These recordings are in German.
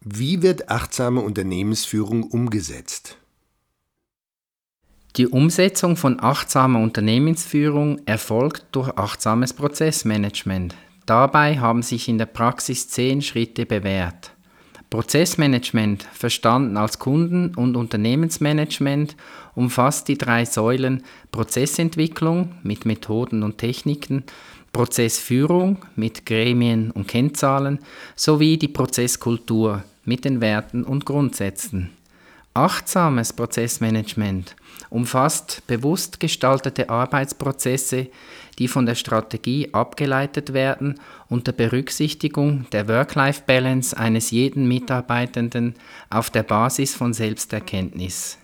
Wie wird achtsame Unternehmensführung umgesetzt? Die Umsetzung von achtsamer Unternehmensführung erfolgt durch achtsames Prozessmanagement. Dabei haben sich in der Praxis 10 Schritte bewährt. Prozessmanagement, verstanden als Kunden- und Unternehmensmanagement, umfasst die 3 Säulen Prozessentwicklung mit Methoden und Techniken, Prozessführung mit Gremien und Kennzahlen sowie die Prozesskultur mit den Werten und Grundsätzen. Achtsames Prozessmanagement umfasst bewusst gestaltete Arbeitsprozesse, die von der Strategie abgeleitet werden unter Berücksichtigung der Work-Life-Balance eines jeden Mitarbeitenden auf der Basis von Selbsterkenntnis.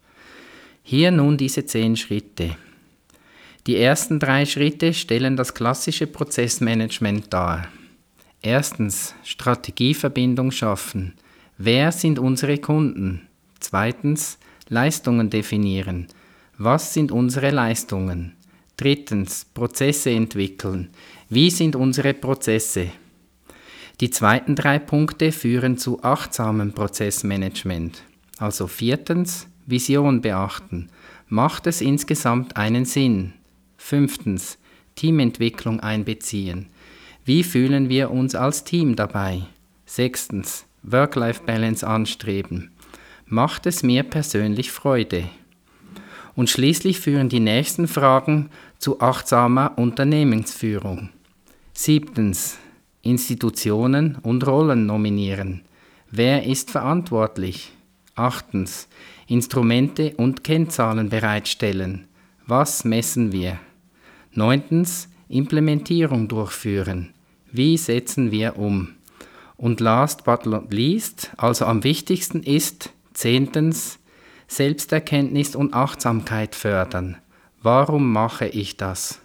Hier nun diese 10 Schritte. Die ersten 3 Schritte stellen das klassische Prozessmanagement dar. Erstens, Strategieverbindung schaffen. Wer sind unsere Kunden? Zweitens, Leistungen definieren. Was sind unsere Leistungen? Drittens, Prozesse entwickeln. Wie sind unsere Prozesse? Die zweiten 3 Punkte führen zu achtsamem Prozessmanagement. Also viertens, Vision beachten. Macht es insgesamt einen Sinn? Fünftens, Teamentwicklung einbeziehen. Wie fühlen wir uns als Team dabei? Sechstens, Work-Life-Balance anstreben. Macht es mir persönlich Freude? Und schließlich führen die nächsten Fragen zu achtsamer Unternehmensführung. Siebtens, Institutionen und Rollen nominieren. Wer ist verantwortlich? Achtens, Instrumente und Kennzahlen bereitstellen. Was messen wir? Neuntens, Implementierung durchführen. Wie setzen wir um? Und last but not least, also am wichtigsten ist, 10. Selbsterkenntnis und Achtsamkeit fördern. Warum mache ich das?